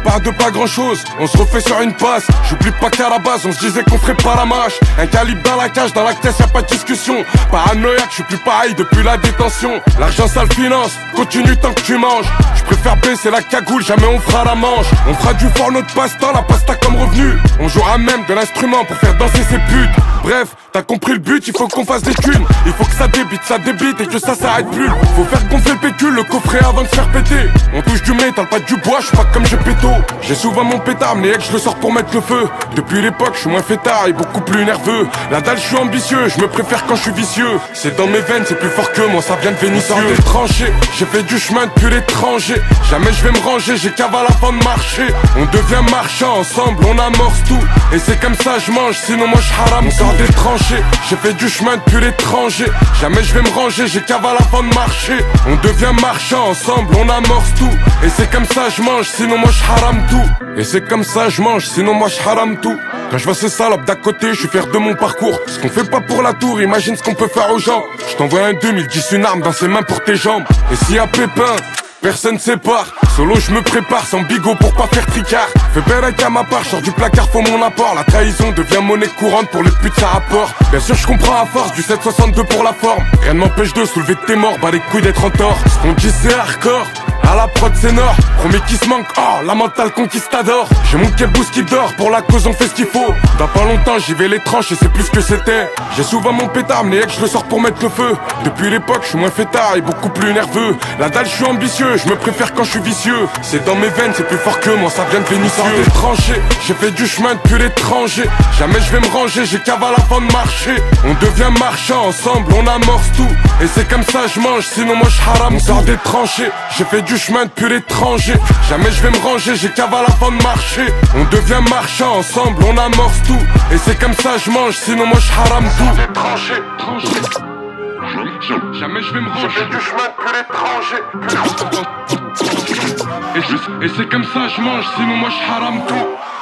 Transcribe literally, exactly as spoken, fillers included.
part de pas grand chose, on se refait sur une passe. J'oublie pas qu'à la base on se disait qu'on ferait pas la mâche. Un calibre dans la cage, dans la caisse y'a pas de discussion. Paranoïaque, je suis plus pareil depuis la détention. L'argent ça le finance, continue tant que tu manges. Je préfère baisser la cagoule, jamais on fera la manche. On fera du fort notre passe-temps, la pasta comme revenu. On jouera même de l'instrument pour faire danser ces putes. Bref, t'as compris le but, il faut qu'on fasse des thunes. Il faut que ça débite, ça débite et que ça s'arrête plus. Faut faire gonfler le pécule, le coffret avant de se faire péter. On touche du métal, pas du bois, j'suis pas comme j'ai péto. J'ai souvent mon pétard, mais ex je le sors pour mettre le feu. Depuis l'époque, je suis moins fêtard et beaucoup plus nerveux. La dalle, je suis ambitieux, je me préfère quand je suis vicieux. C'est dans mes veines, c'est plus fort que moi, ça vient de Vénitieux. Des tranchées, j'ai fait du chemin depuis l'étranger. Jamais je vais me ranger, j'ai cavale avant de marcher. On devient marchand ensemble, on amorce tout. Et c'est comme ça je mange, sinon moi je haram. On sort des tranchées, j'ai fait du chemin depuis l'étranger. Jamais je vais me ranger, j'ai cavale avant de marcher. On devient marchand ensemble, on amorce tout. Et c'est comme ça je mange, sinon moi je haram tout. Et c'est comme ça je mange, sinon moi je haram tout. Quand je vois ces salopes d'à côté, je suis fier de mon parcours. Ce qu'on fait pas pour la tour, imagine ce qu'on peut faire aux gens. Je t'envoie un deux mille dix, une arme dans ses mains pour tes jambes. Et s'il y a pépin, personne sépare. Solo je me prépare sans bigot pour pas faire tricard. Fais belle avec à ma part, sors du placard, faut mon apport. La trahison devient monnaie courante pour les putes ça rapporte. Bien sûr je comprends à force du sept soixante-deux pour la forme. Rien ne m'empêche de soulever tes morts, bah les couilles d'être en tort. Ce qu'on dit c'est hardcore, à la prod c'est nord. Premier qui se manque, oh la mentale conquistador. J'ai mon kebous qui dort, pour la cause on fait ce qu'il faut. Dans pas longtemps j'y vais les tranches et c'est plus que c'était. J'ai souvent mon pétard, mais ex je le sors pour mettre le feu. Depuis l'époque je suis moins fêtard et beaucoup plus nerveux. La dalle je suis ambitieux, je me préfère quand je suis vicieux. C'est dans mes veines, c'est plus fort que moi, ça vient de Vénitieux. Des tranchées, j'ai fait du chemin depuis l'étranger. Jamais je vais me ranger, j'ai cavale avant de marcher. On devient marchand ensemble, on amorce tout. Et c'est comme ça je mange, sinon moi je haram. On sort des tranchées, j'ai fait du chemin depuis l'étranger. Jamais je vais me ranger, j'ai cavale avant de marcher. On devient marchand ensemble, on amorce tout. Et c'est comme ça je mange, sinon moi je haram tout. Des tranchées, tranchées. Jamais je vais me ranger, j'ai fait du chemin depuis l'étranger. Et, et c'est comme ça je mange, sinon moi je haram tout.